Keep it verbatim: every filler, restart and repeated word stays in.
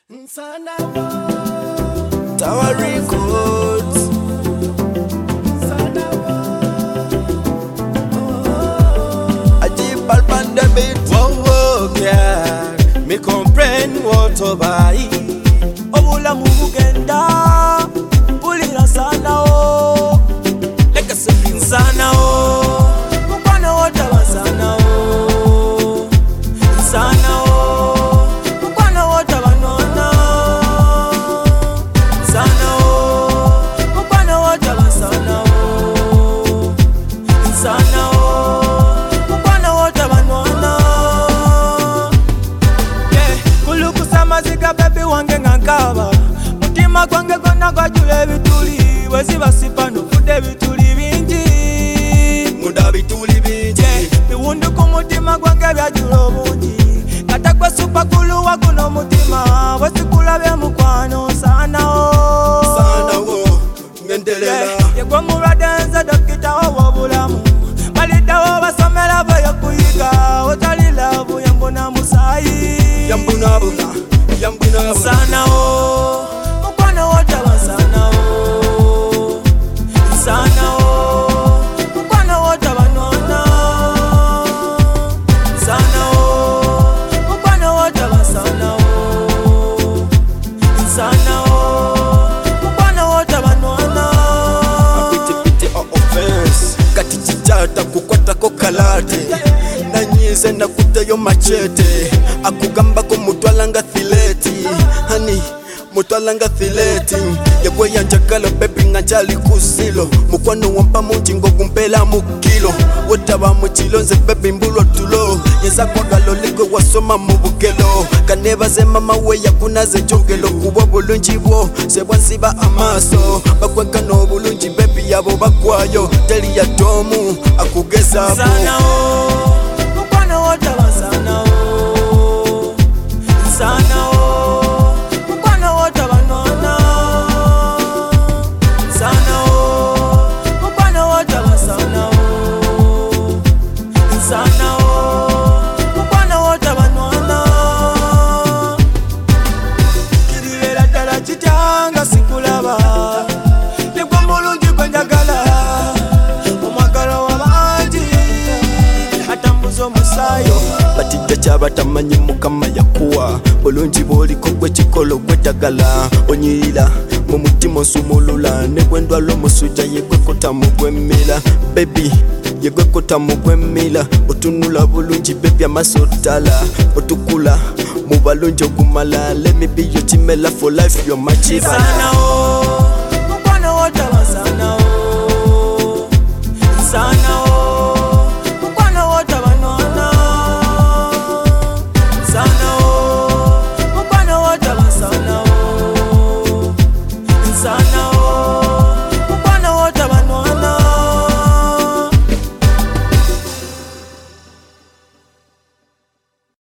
Tower Records. Ajib palpan de beat. Wow, wow, yeah. Me comprend what obai. Obula mugenda. Pulira sana o. Leka sepin sana o. Mukwana wotaba sana o. Sana o. Mukwana wotaba nona. Sana o. Mukwana wotaba sana o. Sana o. Mazika baby wange ngankaba mutima gwange gonna gwajula ebituli bweziba sipano fudde ebituli bingi Muda bituli bingi biwundu ku mutima gwange byajula obungi kata gwe supakulu wa guno mutima bwezikulabye mukwano sanawo Sanawo ngendelela yegwe mulwadde nze dokita w'obulamu baliddawo basomera beyokuyiga otali lavu yembuna musayi Yambunabuna Yambunabuna Sana o, mukwana wotaba sana o. Sana o, mukwana wotaba nona. Sana o, mukwana wotaba sana o. Sana o, mukwana wotaba nona. Piti piti o offense Kati chichata kukwata ko kalate Nanyize na kuteyo machete Akugamba ko mutwalanga thileti Honey mutwalanga thileti Yegwe yanjakala baby nganjali kusilo Mukwano wampa munji ngokumpela mukilo Wotaba muchilonze baby mbulo tulo Yeza kwa galo ligo wasoma mubukelo Kaneba ze mama we yakunaze jogelo Kubo bulunji bo sebwa nsiba amaso Bakweka no bulunji baby yabo bakwayo Teli ya tomu akugeza bo Sana o, mukwana wotaba sana o. Sana o, mukwana wotaba nona. Sana o, mukwana wotaba sana o. Sana o, mukwana wotaba nona. Kiribera ddala kitanga sikulaba yegwe mulungi gwe njagala omwagala w'abangi atambuza omusayo batijja kyabatamanyi mukama yakuwa bulungi bwoliko gwe kikolo gwetagala onyirira mu mutima osumulula ne gwendwala omusujja yegwe kotamu gwemmira bebi yegwe kotamu gwemmira otunula bulungi bebi amaaso ttala otukula mu balungi ogumala let me be your chimela for life you're my chiva Sana o